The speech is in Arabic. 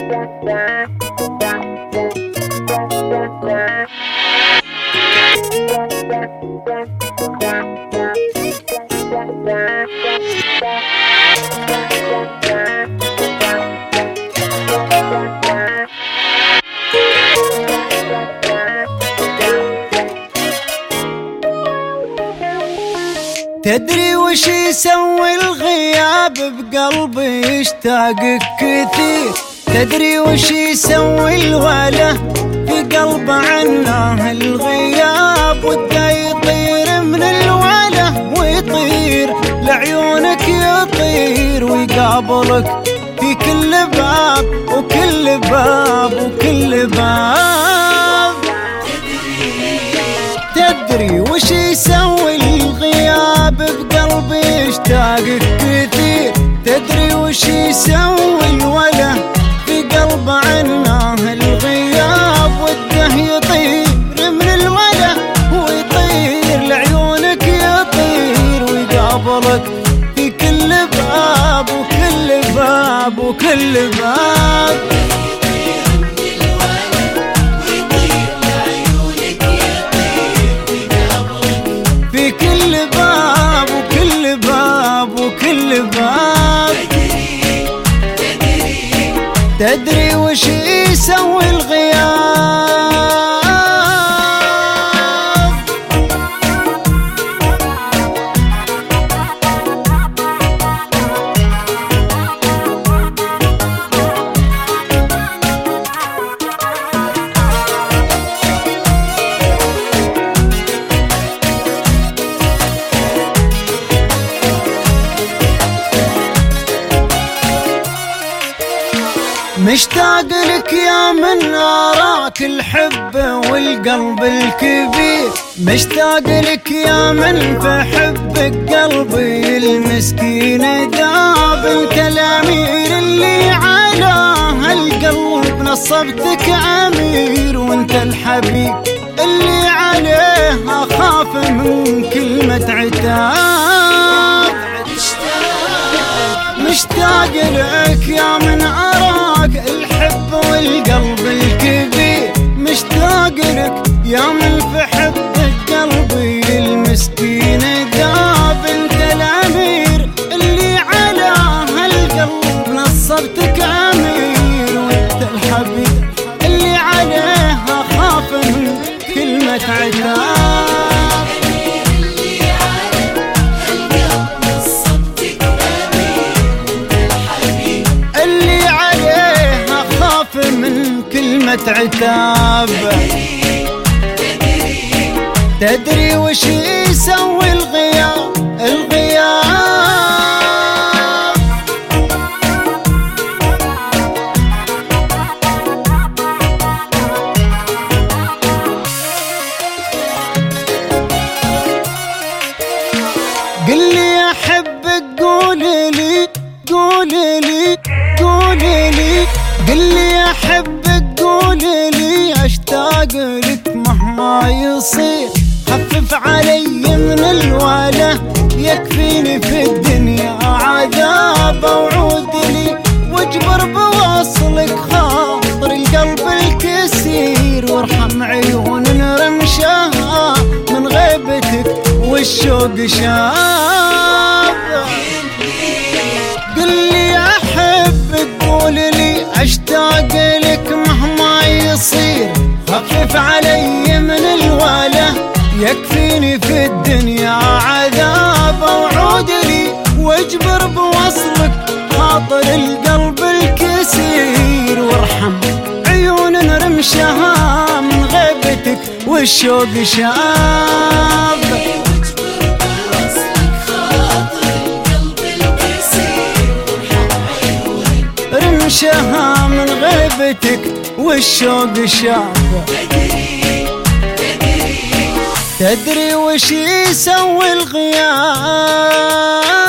تدري وش يسوي الغياب بقلبي يشتاقك كثير؟ تدري وش يسوي الوله في قلب عنه الغياب؟ وده يطير من الوله ويطير لعيونك يطير ويقابلك في كل باب وكل باب وكل باب. تدري وش يسوي الغياب بقلبي يشتاقك كثير؟ تدري وش يسوي الوله في قلب عنه الغياب؟ وده يطير من الوله ويطير لعيونك يطير ويقابلك في كل باب وكل باب وكل باب. في كل باب وكل باب وكل باب. تدري وش يسوي الغياب؟ مشتاق لك يا من أراك الحب والقلب الكبير، مشتاق لك يا من في حبك قلبي المسكين ذاب. انت الأمير اللي على هالقلب نصبتك أمير، وانت الحبيب اللي عليه أخاف من كلمة عتاب. مشتاق لك يا من أراك الحب والقلب الكبير، مشتاق لك يا من في حبك قلبي المسكين ذاب. انت الأمير اللي على هالقلب نصبتك أمير، وانت الحبيب اللي عليه أخاف من كلمة عتاب. من كلمة عتاب. تدري وش يسوي الغياب؟ الغياب قل لي أحبك قولي لي قولي لي قولي لي، قل لي أحبك قولي لي أشتاق لك مهما يصير. خفف علي من الوله يكفيني في الدنيا عذاب، وعود لي واجبر بوصلك خاطر القلب الكسير، وارحم عيون رمشها من غيبتك والشوق شاب. قل لي أحبك قولي لي أشتاق لك مهما يصير. خفف علي من الوله يكفيني في الدنيا عذاب، وعود لي واجبر بوصلك خاطر القلب الكسير، وارحم عيون رمشها من غيبتك والشوق شاب. رمشها من غيبتك والشوق شاب. تدري وش يسوي الغياب؟